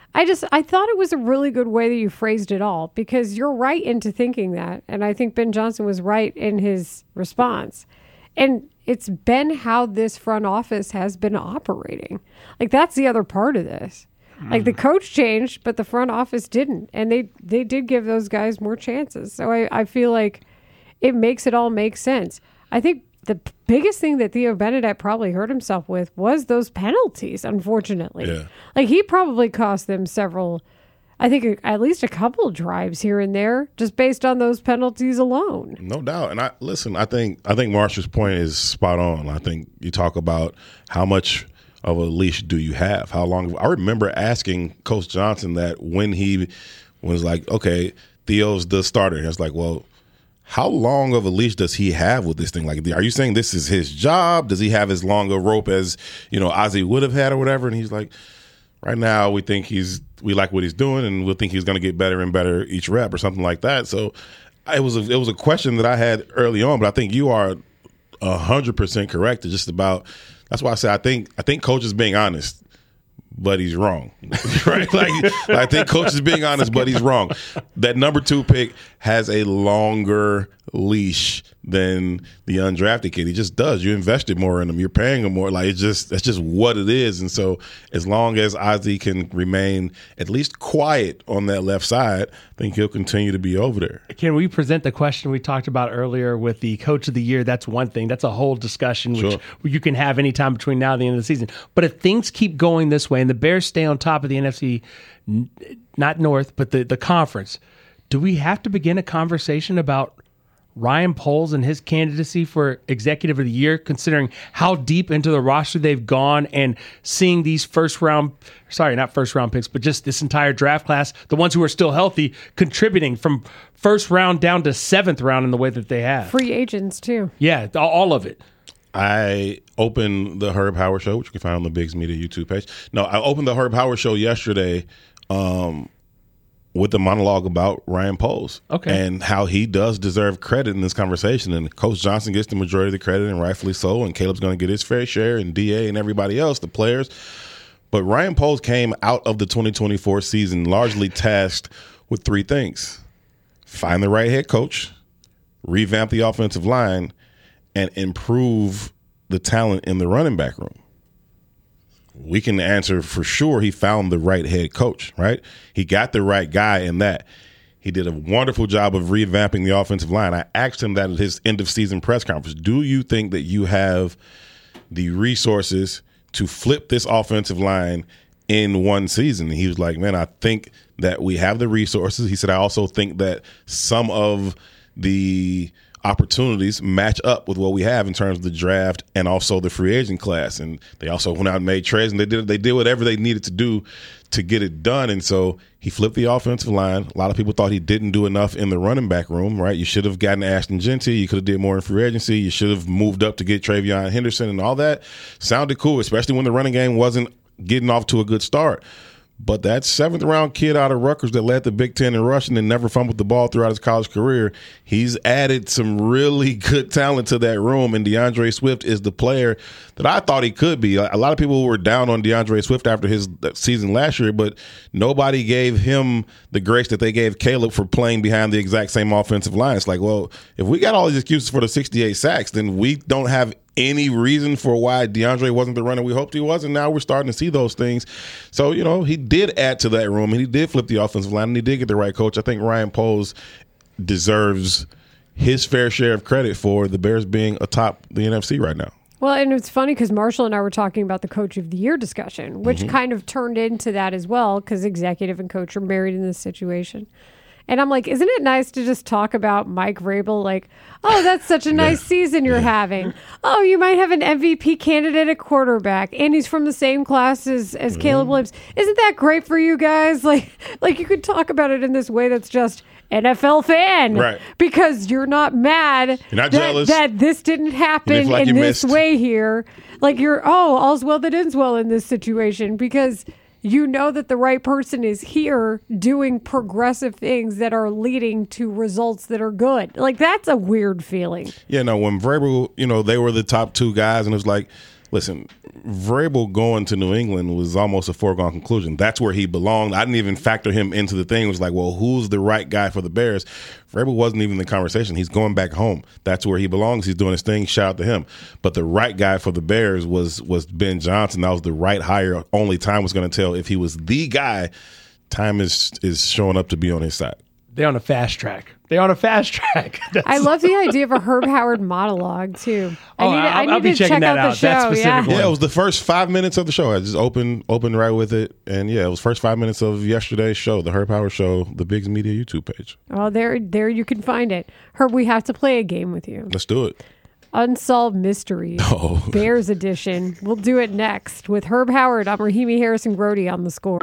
I just, I thought it was a really good way that you phrased it all, because you're right into thinking that. And I think Ben Johnson was right in his response. And it's been how this front office has been operating. Like, that's the other part of this. Mm. Like, the coach changed, but the front office didn't. And they, they did give those guys more chances. So I, I feel like it makes it all make sense. I think the biggest thing that Theo Benedette probably hurt himself with was those penalties, unfortunately. Yeah. Like, he probably cost them several, I think at least a couple drives here and there, just based on those penalties alone. No doubt. And I listen, I think I think Marshall's point is spot on. I think you talk about how much of a leash do you have? How long? I remember asking Coach Johnson that when he was like, okay, Theo's the starter. And I was like, well, how long of a leash does he have with this thing? Like, are you saying this is his job? Does he have as long a rope as, you know, Ozzie would have had or whatever? And he's like, right now we think he's, we like what he's doing, and we'll think he's going to get better and better each rep or something like that. So it was a, it was a question that I had early on, but I think you are a hundred percent correct. It's just about, that's why I say I think I think Coach is being honest, but he's wrong. Right? Like, I think Coach is being honest, but he's wrong. That number two pick has a longer leash than the undrafted kid. He just does. You invested more in him. You're paying him more. Like, it's just that's just what it is. And so as long as Ozzie can remain at least quiet on that left side, I think he'll continue to be over there. Can we present the question we talked about earlier with the coach of the year? That's one thing. That's a whole discussion which Sure. you can have anytime between now and the end of the season. But if things keep going this way and the Bears stay on top of the N F C, n- not North, but the, the conference, do we have to begin a conversation about Ryan Poles and his candidacy for Executive of the Year, considering how deep into the roster they've gone and seeing these first round, sorry, not first round picks, but just this entire draft class, the ones who are still healthy, contributing from first round down to seventh round in the way that they have? Free agents, too. Yeah, all of it. I opened the Herb Howard Show, which you can find on the Biggs Media YouTube page. No, I opened the Herb Howard Show yesterday um, with a monologue about Ryan Poles. Okay. And how he does deserve credit in this conversation. And Coach Johnson gets the majority of the credit, and rightfully so. And Caleb's going to get his fair share, and D A and everybody else, the players. But Ryan Poles came out of the twenty twenty-four season largely tasked with three things: find the right head coach, revamp the offensive line, and improve the talent in the running back room. We can answer for sure he found the right head coach, right? He got the right guy in that. He did a wonderful job of revamping the offensive line. I asked him that at his end-of-season press conference. Do you think that you have the resources to flip this offensive line in one season? And he was like, man, I think that we have the resources. He said, I also think that some of the opportunities match up with what we have in terms of the draft and also the free agent class. And they also went out and made trades, and they did they did whatever they needed to do to get it done. And so he flipped the offensive line. A lot of people thought he didn't do enough in the running back room, right? You should have gotten Ashton Genty. You could have did more in free agency. You should have moved up to get Travion Henderson, and all that sounded cool, especially when the running game wasn't getting off to a good start. But that seventh round kid out of Rutgers that led the Big Ten in rushing and never fumbled the ball throughout his college career, he's added some really good talent to that room. And DeAndre Swift is the player that I thought he could be. A lot of people were down on DeAndre Swift after his season last year, but nobody gave him the grace that they gave Caleb for playing behind the exact same offensive line. It's like, well, if we got all these excuses for the sixty-eight sacks, then we don't have any reason for why DeAndre wasn't the runner we hoped he was, and now we're starting to see those things. So, you know, he did add to that room, and he did flip the offensive line, and he did get the right coach. I think Ryan Poles deserves his fair share of credit for the Bears being atop the N F C right now. Well, and it's funny because Marshall and I were talking about the Coach of the Year discussion, which Mm-hmm. kind of turned into that as well, because executive and coach are married in this situation. And I'm like, isn't it nice to just talk about Mike Vrabel? Like, oh, that's such a nice Yeah. season you're having. Oh, you might have an M V P candidate at quarterback, and he's from the same class as, as Mm-hmm. Caleb Williams. Isn't that great for you guys? Like, like you could talk about it in this way that's just N F L fan, Right. Because you're not mad You're not that, jealous. that this didn't happen like in you this missed. way here. Like you're, oh, all's well that ends well in this situation, because you know that the right person is here doing progressive things that are leading to results that are good. Like, that's a weird feeling. Yeah, no, when Vrabel, you know, they were the top two guys, and it was like, Listen, Vrabel going to New England was almost a foregone conclusion. That's where he belonged. I didn't even factor him into the thing. It was like, well, who's the right guy for the Bears? Vrabel wasn't even in the conversation. He's going back home. That's where he belongs. He's doing his thing. Shout out to him. But the right guy for the Bears was was Ben Johnson. That was the right hire. Only time was going to tell if he was the guy. Time is is showing up to be on his side. They're on a fast track. They're on a fast track. I love the idea of a Herb Howard monologue too. I Oh, need, to- I I'll- need I'll be to checking check that out the out. show. That specific yeah. one. Yeah, it was the first five minutes of the show. I just opened opened right with it, and yeah, it was first five minutes of yesterday's show, the Herb Howard Show, the Biggs Media YouTube page. Oh, there, there you can find it. Herb, we have to play a game with you. Let's do it. Unsolved Mysteries, Oh. Bears edition. We'll do it next with Herb Howard. I'm Rahimi Harrison Grody on the score.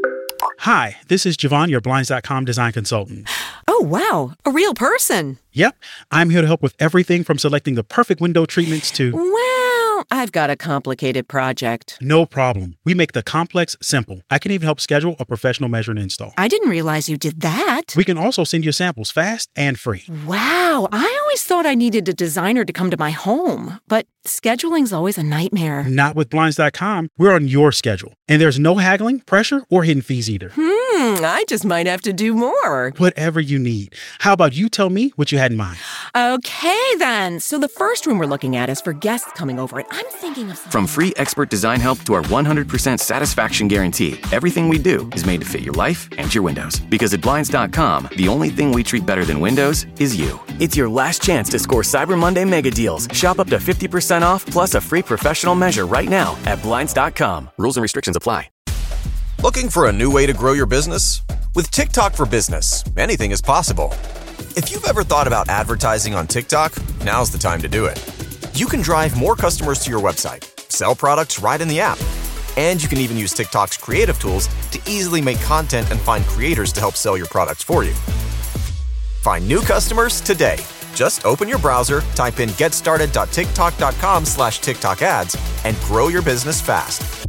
Hi, this is Javon, your Blinds dot com design consultant. Oh, wow. A real person. Yep, I'm here to help with everything from selecting the perfect window treatments to... Well, I've got a complicated project. No problem. We make the complex simple. I can even help schedule a professional measure and install. I didn't realize you did that. We can also send you samples fast and free. Wow. I always thought I needed a designer to come to my home, but scheduling's always a nightmare. Not with Blinds dot com. We're on your schedule. And there's no haggling, pressure, or hidden fees either. Hmm, I just might have to do more. Whatever you need. How about you tell me what you had in mind? Okay, then. So the first room we're looking at is for guests coming over, and I'm thinking of... From free expert design help to our one hundred percent satisfaction guarantee, everything we do is made to fit your life and your windows. Because at Blinds dot com, the only thing we treat better than windows is you. It's your last chance to score Cyber Monday mega deals. Shop up to fifty percent off plus a free professional measure right now at Blinds dot com. Rules and restrictions apply. Looking for a new way to grow your business? With TikTok for Business, anything is possible. If you've ever thought about advertising on TikTok, now's the time to do it. You can drive more customers to your website, sell products right in the app, and you can even use TikTok's creative tools to easily make content and find creators to help sell your products for you. Find new customers today. Just open your browser, type in getstarted.tiktok.com slash TikTok ads, and grow your business fast.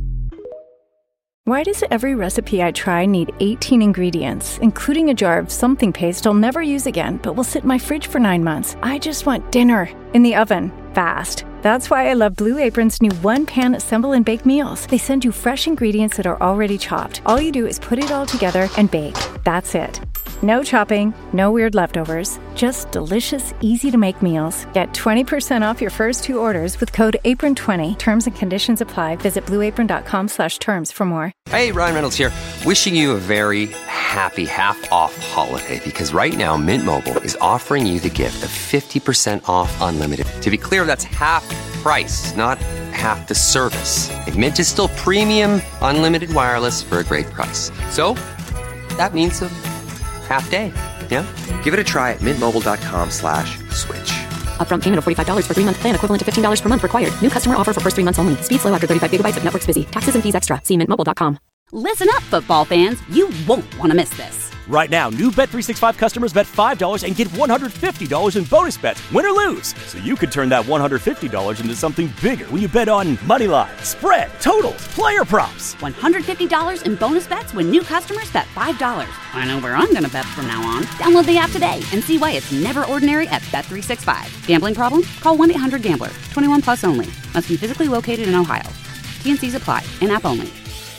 Why does every recipe I try need eighteen ingredients, including a jar of something paste I'll never use again, but will sit in my fridge for nine months? I just want dinner in the oven, fast. That's why I love Blue Apron's new one-pan assemble and bake meals. They send you fresh ingredients that are already chopped. All you do is put it all together and bake. That's it. No chopping, no weird leftovers, just delicious, easy-to-make meals. Get twenty percent off your first two orders with code apron twenty. Terms and conditions apply. Visit blueapron.com slash terms for more. Hey, Ryan Reynolds here. Wishing you a very happy half-off holiday because right now Mint Mobile is offering you the gift of fifty percent off unlimited. To be clear, that's half price, not half the service. Like Mint is still premium unlimited wireless for a great price. So that means a half day. Yeah? Give it a try at mintmobile.com slash switch. Upfront payment of forty-five dollars for three-month plan equivalent to fifteen dollars per month required. New customer offer for first three months only. Speed slow after thirty-five gigabytes if network's busy. Taxes and fees extra. See mint mobile dot com. Listen up, football fans. You won't want to miss this. Right now, new Bet three sixty-five customers bet five dollars and get one hundred fifty dollars in bonus bets, win or lose. So you could turn that one hundred fifty dollars into something bigger when you bet on money line, spread, totals, player props. one hundred fifty dollars in bonus bets when new customers bet five dollars. I know where I'm going to bet from now on. Download the app today and see why it's never ordinary at Bet three sixty-five. Gambling problem? Call one eight hundred gambler. twenty-one plus only. Must be physically located in Ohio. T N Cs apply. In-app only.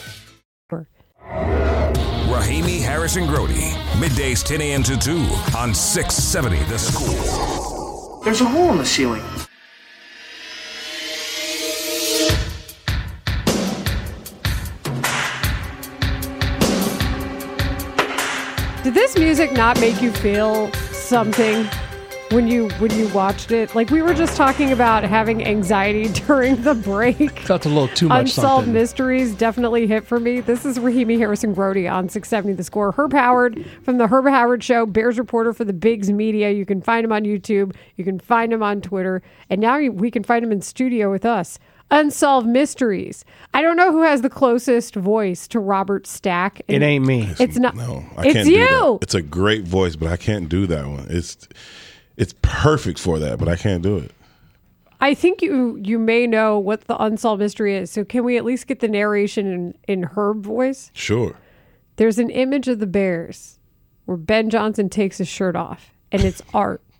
Rahimi Harrison Grody, middays ten a.m. to two on six seventy The Score. There's a hole in the ceiling. Did this music not make you feel something when you when you watched it? Like we were just talking about having anxiety during the break. Felt a little too much Unsolved something. Mysteries definitely hit for me. This is Rahimi Harrison Grody on six seventy The Score. Herb Howard from the Herb Howard Show, Bears reporter for the Biggs Media. You can find him on YouTube. You can find him on Twitter. And now we can find him in studio with us. Unsolved Mysteries. I don't know who has the closest voice to Robert Stack. It ain't me. It's not. No, I it's can't you. do that. It's a great voice, but I can't do that one. It's it's perfect for that, but I can't do it. I think you you may know what the unsolved mystery is. So can we at least get the narration in, in Herb voice? Sure. There's an image of the Bears where Ben Johnson takes his shirt off, and it's art.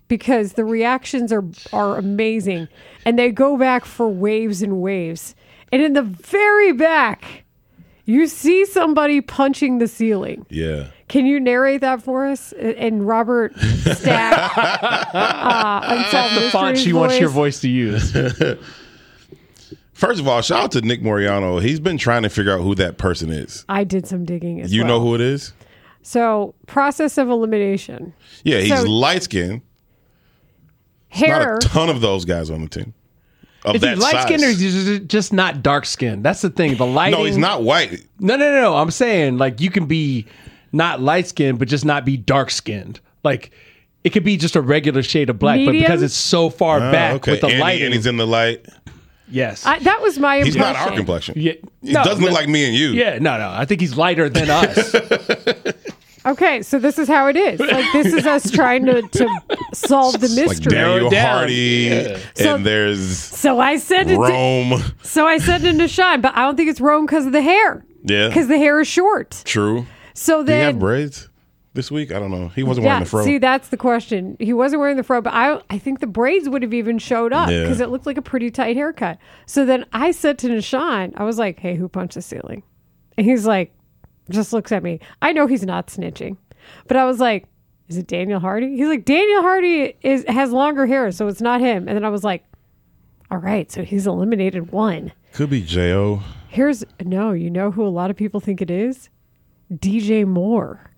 because the reactions are are amazing, and they go back for waves and waves. And in the very back, you see somebody punching the ceiling. Yeah. Can you narrate that for us? And Robert Stack, uh, Unsolved the font Mysteries she wants voice. your voice to use. First of all, shout out to Nick Moriano. He's been trying to figure out who that person is. I did some digging as You well. know who it is? So, process of elimination. Yeah, he's So, light skinned. hair. Not a ton of those guys on the team. Of Is he that light skinned or size. is he just not dark skinned? That's the thing. The lighting. No, he's not white. No, no, no, no. I'm saying like you can be not light skinned, but just not be dark skinned. Like it could be just a regular shade of black, but Medium? because it's so far Ah, back okay. with the and, he- lighting, and he's in the light. yes, I, that was my He's impression. not our complexion. Yeah, He no, doesn't look no. like me and you. yeah, no, no. I think he's lighter than us. Okay, so this is how it is. Like this is us trying to, to solve the It's like mystery. Daniel down. Hardy, Yeah. So- and there's so I said it. To, Rome. so I said it to Sean, but I don't think it's Rome because of the hair. Yeah, Because the hair is short. true. So Did he have then, braids this week? I don't know. He wasn't yeah. wearing the fro. See, that's the question. He wasn't wearing the fro, but I I think the braids would have even showed up Yeah. because it looked like a pretty tight haircut. So then I said to Nishan, I was like, "Hey, who punched the ceiling?" And he's like, just looks at me. I know he's not snitching. But I was like, is it Daniel Hardy? He's like, Daniel Hardy is has longer hair, so it's not him. And then I was like, all right, so he's eliminated one. Could be J O. Here's, no, you know who a lot of people think it is? D J Moore.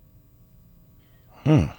Huh.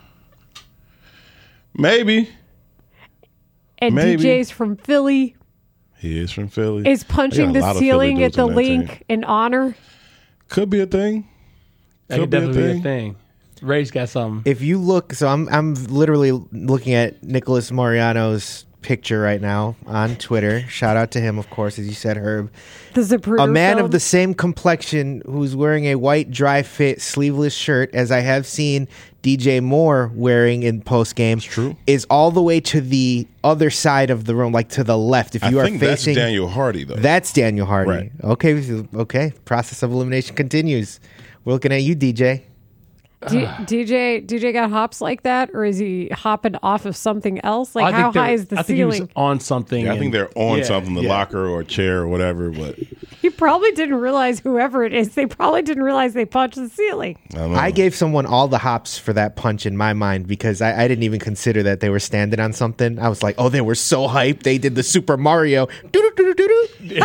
Maybe. And Maybe. D J's from Philly He is from Philly. is punching They got a the lot of Philly ceiling at dudes the on that link team. in honor. Could be a thing. That could be a definitely be a thing. thing. Ray's got something. If you look, so I'm I'm literally looking at Nicholas Moriano's picture right now on Twitter. Shout out to him, of course, as you said, Herb. The Zapruder A man film. of the same complexion who's wearing a white dry fit sleeveless shirt, as I have seen D J Moore wearing in post game. True. Is all the way to the other side of the room, like to the left. If you I are think that's facing Daniel Hardy, though. That's Daniel Hardy. Right. Okay, okay. Process of elimination continues. We're looking at you, D J. D- DJ DJ got hops like that, or is he hopping off of something else? Like I how think they're- high is the I think he was ceiling? on something. Yeah, I think and- they're on yeah, something, the yeah. locker or chair or whatever. But He probably didn't realize whoever it is. They probably didn't realize they punched the ceiling. I don't know. I gave someone all the hops for that punch in my mind because I, I didn't even consider that they were standing on something. I was like, oh, they were so hyped. They did the Super Mario. Doo-doo-doo-doo-doo.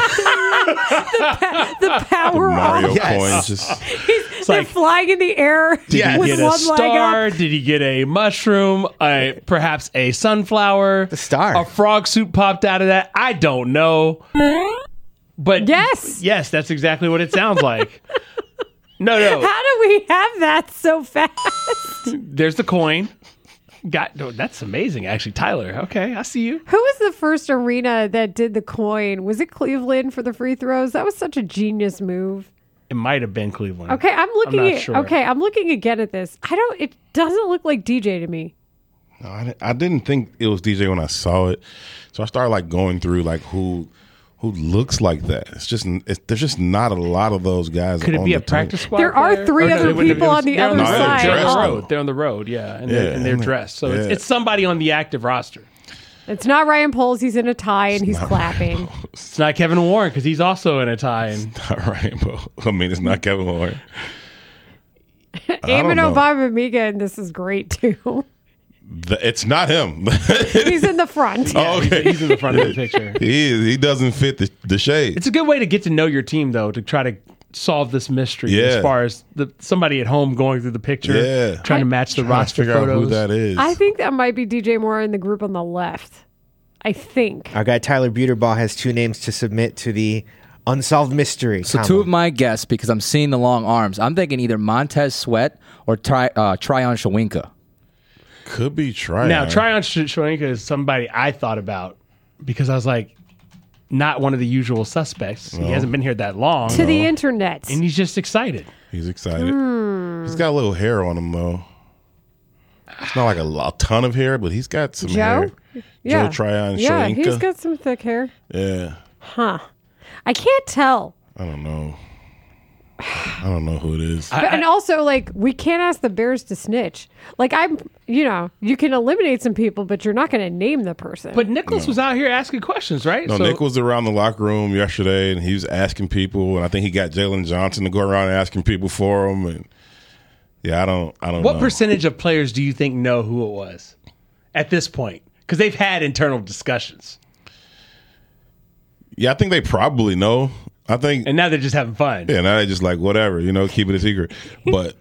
The power Mario off. Yes. coins just He's, they're like- flying in the air Did he with get a one leg star? up. Did he get a mushroom? A, perhaps a sunflower? The star. A frog suit popped out of that? I don't know. But Yes. yes, that's exactly what it sounds like. No, no. How do we have that so fast? There's the coin. Got no, that's amazing, actually, Tyler. Okay, I see you. Who was the first arena that did the coin? Was it Cleveland for the free throws? That was such a genius move. It might have been Cleveland. Okay, I'm looking I'm not at sure. okay, I'm looking again at this. I don't it doesn't look like D J to me. No, I, di- I didn't think it was D J when I saw it, so I started like going through like who who looks like that. It's just it's, there's just not a lot of those guys. Could it on be the a practice team. squad? There are player? three Or no, other it wouldn't- people it was- on the they're other the- side. They're on the Oh. road. They're on the road. Yeah, and, Yeah, they're, and they're yeah. dressed. So it's, Yeah. it's somebody on the active roster. It's not Ryan Poles, he's in a tie and he's clapping. It's not Kevin Warren because he's also in a tie. And Not right, but I mean, it's not Kevin Warren. Eamon know. Obama Miga, and this is great too. The- it's not him. He's in the front. Oh, okay. he's in the front of the picture. He is. He doesn't fit the, the shade. It's a good way to get to know your team, though, to try to solve this mystery Yeah. as far as the somebody at home going through the picture, Yeah. trying to match the Trying to roster figure out photos. who that is. I think that might be D J Moore in the group on the left. I think. Our guy Tyler Buterball has two names to submit to the unsolved mystery. So comma. two of my guess, because I'm seeing the long arms, I'm thinking either Montez Sweat or Tri, uh, Tryon Shawinka. Could be Tryon. Now, Tryon Sh- Shoyinka is somebody I thought about because I was like, not one of the usual suspects. No. He hasn't been here that long. To the internet. And he's just excited. He's excited. Hmm. He's got a little hair on him though. It's not like a, lo- ton of hair, but he's got some Joe? hair. Yeah. Joe Tryon Yeah, Shoyinka. he's got some thick hair. Yeah. Huh. I can't tell. I don't know. I don't know who it is. But, and also, like, we can't ask the Bears to snitch. Like, I'm, you know, you can eliminate some people, but you're not going to name the person. But Nicholas No. was out here asking questions, right? No, So- Nick was around the locker room yesterday, and he was asking people, and I think he got Jalen Johnson to go around asking people for him. And yeah, I don't, I don't What know. percentage of players do you think know who it was at this point? Because they've had internal discussions. Yeah, I think they probably know. I think, and now they're just having fun. Yeah, now they're just like whatever, you know, keep it a secret. But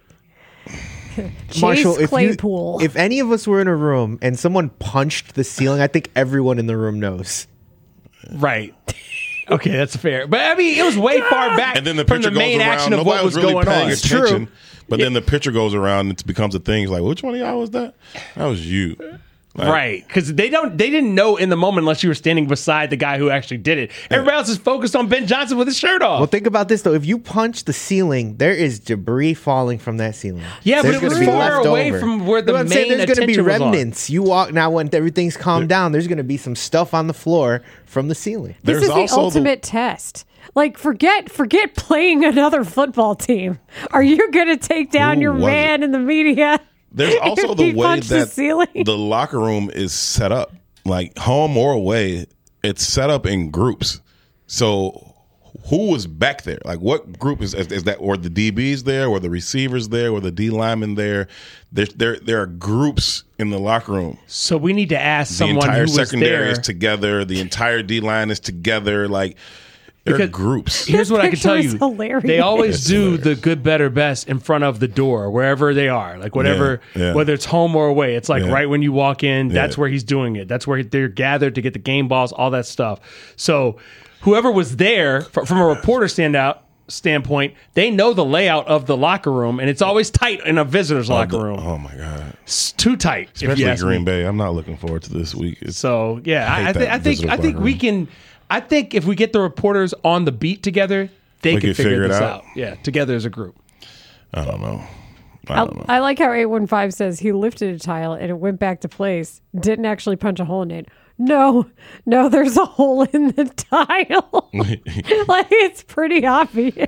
Marshall, if you, Claypool. if any of us were in a room and someone punched the ceiling, I think everyone in the room knows. Right. Okay, that's fair. But I mean, it was way far back and then the from picture the main goes around. action of Nobody what was really going paying on. attention. But then the picture goes around and it becomes a thing. It's like, which one of y'all was that? That was you. Like, Right, because they don't, they didn't know in the moment unless you were standing beside the guy who actually did it. Everybody else is focused on Ben Johnson with his shirt off. Well, think about this though. If you punch the ceiling, there is debris falling from that ceiling. Yeah, but There's it was gonna be far left away over. from where the You know what I'm saying? main There's gonna be attention was on. remnants. You walk now when everything's calmed down. There's going to be some stuff on the floor from the ceiling. This is the ultimate test. Like, forget forget playing another football team. Are you going to take down Who your was man in the media? There's also if the he way punched the that ceiling? the locker room is set up, like home or away. It's set up in groups. So who was back there? Like, what group is, is that? Or the D Bs there, or the receivers there, or the D linemen there? There, there, there are groups in the locker room. So we need to ask The someone entire who was secondary there. is together. The entire D line is together. Like, there are Because groups. Here's what I can tell picture you: is hilarious. they always It's do the good, better, best in front of the door, wherever they are. Like whatever, Yeah, yeah. whether it's home or away. It's like Yeah. right when you walk in. That's Yeah. where he's doing it. That's where they're gathered to get the game balls, all that stuff. So whoever was there fr- from a reporter standout standpoint, they know the layout of the locker room, and it's always tight in a visitor's Oh, locker the- room. Oh my god, It's too tight. if especially you ask Green me. Bay. I'm not looking forward to this week. It's, So yeah, I hate I, I, that th- I think visitor I think locker we room. can. I think if we get the reporters on the beat together, they We can can figure, figure it this out. out. Yeah, together as a group. I don't know. I I, don't know. I like how eight one five says he lifted a tile and it went back to place. Didn't actually punch a hole in it. No, no, there's a hole in the tile. Like, it's pretty obvious.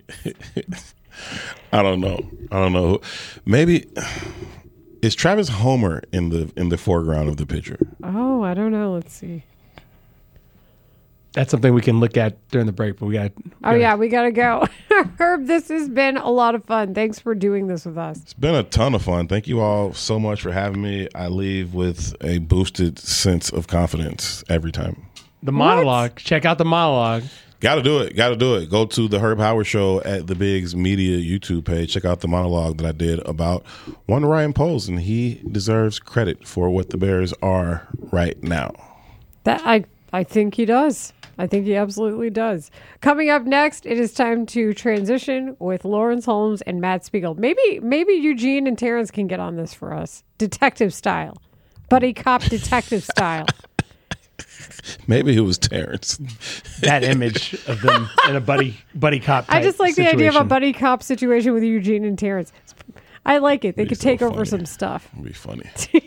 I don't know. I don't know. Maybe is Travis Homer in the in the foreground of the picture? Oh, I don't know. Let's see. That's something we can look at during the break, but we got. Oh, yeah, we got to go. Herb, this has been a lot of fun. Thanks for doing this with us. It's been a ton of fun. Thank you all so much for having me. I leave with a boosted sense of confidence every time. The monologue. Check out the monologue. Got to do it. Got to do it. Go to the Herb Howard Show at the Bigs Media YouTube page. Check out the monologue that I did about one Ryan Poles, and he deserves credit for what the Bears are right now. That I, I think he does. I think he absolutely does. Coming up next, it is time to transition with Lawrence Holmes and Matt Spiegel. Maybe maybe Eugene and Terrence can get on this for us. Detective style. Buddy cop detective style. Maybe it was Terrence. That image of them in a buddy buddy cop. I just type like the idea of a situation. buddy cop situation with Eugene and Terrence. I like it. They It'd be could so take over funny. some stuff. It'd be funny.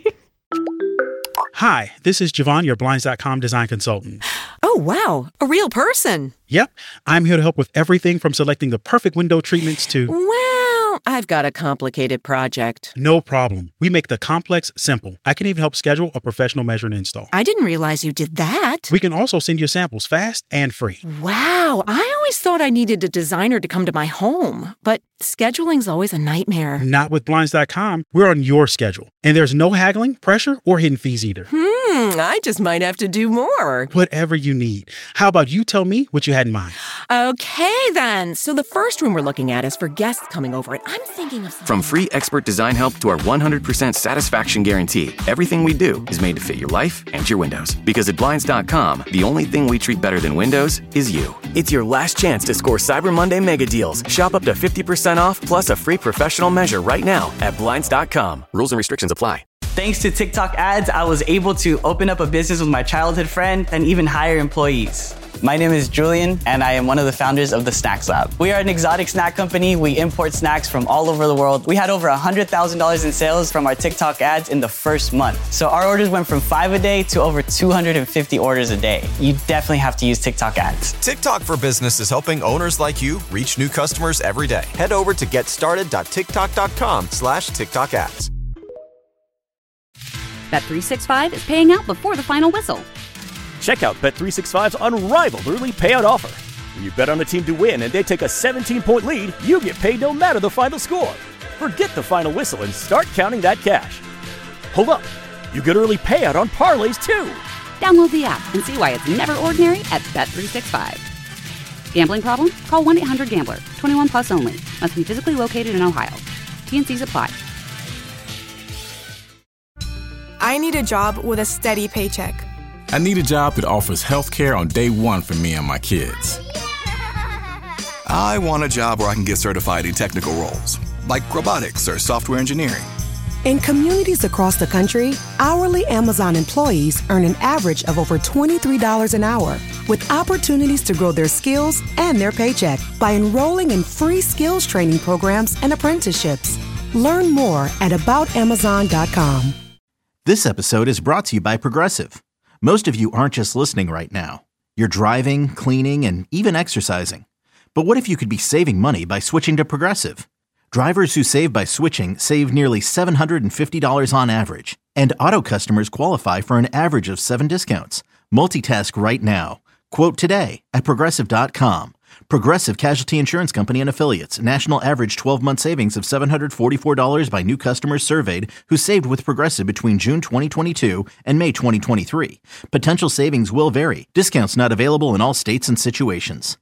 Hi, this is Javon, your Blinds dot com design consultant. Oh, wow. A real person. Yep, I'm here to help with everything from selecting the perfect window treatments to... Well, I've got a complicated project. No problem. We make the complex simple. I can even help schedule a professional measure and install. I didn't realize you did that. We can also send you samples fast and free. Wow. I always thought I needed a designer to come to my home, but scheduling's always a nightmare. Not with Blinds dot com. We're on your schedule. And there's no haggling, pressure, or hidden fees either. Hmm, I just might have to do more. Whatever you need. How about you tell me what you had in mind? Okay, then. So the first room we're looking at is for guests coming over, and I'm thinking of... From free expert design help to our one hundred percent satisfaction guarantee, everything we do is made to fit your life and your windows. Because at Blinds dot com, the only thing we treat better than windows is you. It's your last chance to score Cyber Monday mega deals. Shop up to fifty percent off plus a free professional measure right now at Blinds dot com. Rules and restrictions apply. Thanks to TikTok ads, I was able to open up a business with my childhood friend and even hire employees. My name is Julian, and I am one of the founders of the Snacks Lab. We are an exotic snack company. We import snacks from all over the world. We had over one hundred thousand dollars in sales from our TikTok ads in the first month. So our orders went from five a day to over two hundred fifty orders a day. You definitely have to use TikTok ads. TikTok for Business is helping owners like you reach new customers every day. Head over to getstarted.tiktok.com slash TikTok ads. Bet three sixty-five is paying out before the final whistle. Check out Bet three sixty-five's unrivaled early payout offer. When you bet on a team to win and they take a seventeen-point lead, you get paid no matter the final score. Forget the final whistle and start counting that cash. Hold up. You get early payout on parlays, too. Download the app and see why it's never ordinary at Bet three sixty-five. Gambling problem? Call one eight hundred gambler. twenty-one plus only. Must be physically located in Ohio. T N Cs apply. I need a job with a steady paycheck. I need a job that offers health care on day one for me and my kids. I want a job where I can get certified in technical roles, like robotics or software engineering. In communities across the country, hourly Amazon employees earn an average of over twenty-three dollars an hour, with opportunities to grow their skills and their paycheck by enrolling in free skills training programs and apprenticeships. Learn more at about amazon dot com. This episode is brought to you by Progressive. Most of you aren't just listening right now. You're driving, cleaning, and even exercising. But what if you could be saving money by switching to Progressive? Drivers who save by switching save nearly seven hundred fifty dollars on average. And auto customers qualify for an average of seven discounts. Multitask right now. Quote today at progressive dot com. Progressive Casualty Insurance Company and Affiliates. National average twelve-month savings of seven hundred forty-four dollars by new customers surveyed who saved with Progressive between June twenty twenty-two and May twenty twenty-three. Potential savings will vary. Discounts not available in all states and situations.